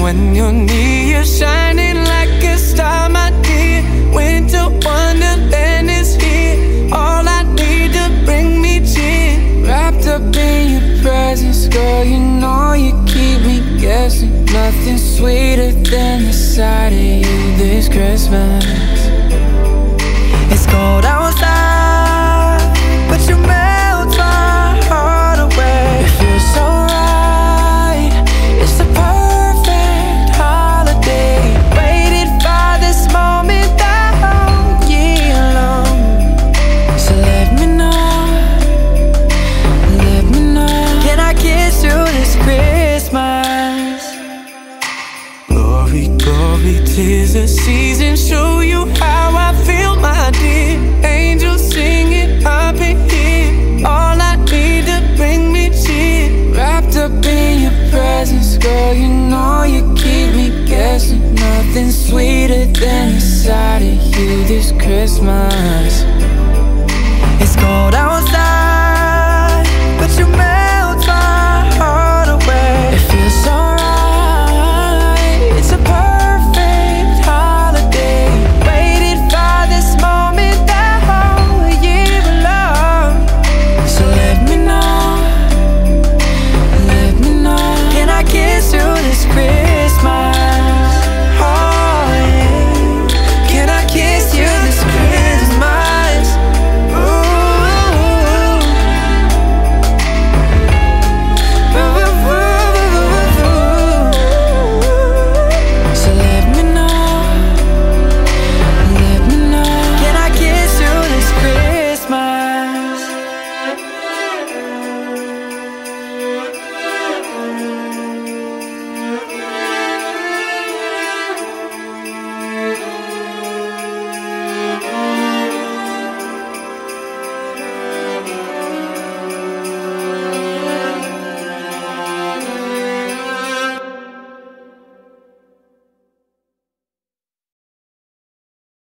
when you're near, shining like a star, my dear. Winter wonderland is here, all I need to bring me cheer. Wrapped up in your presence, girl, you know you keep me guessing. Nothing sweeter than the sight of you this Christmas. It's cold outside, but you melt my heart away. It feels so right, it's the perfect holiday. Waited for this moment all year long. So let me know, can I kiss you this Christmas? Glory, glory, 'tis the season. Show you how I feel, my dear. Angels singing, I'll be here. All I need to bring me cheer. Wrapped up in your presence, girl, you know you keep me guessing. Nothing sweeter than the sight of you this Christmas.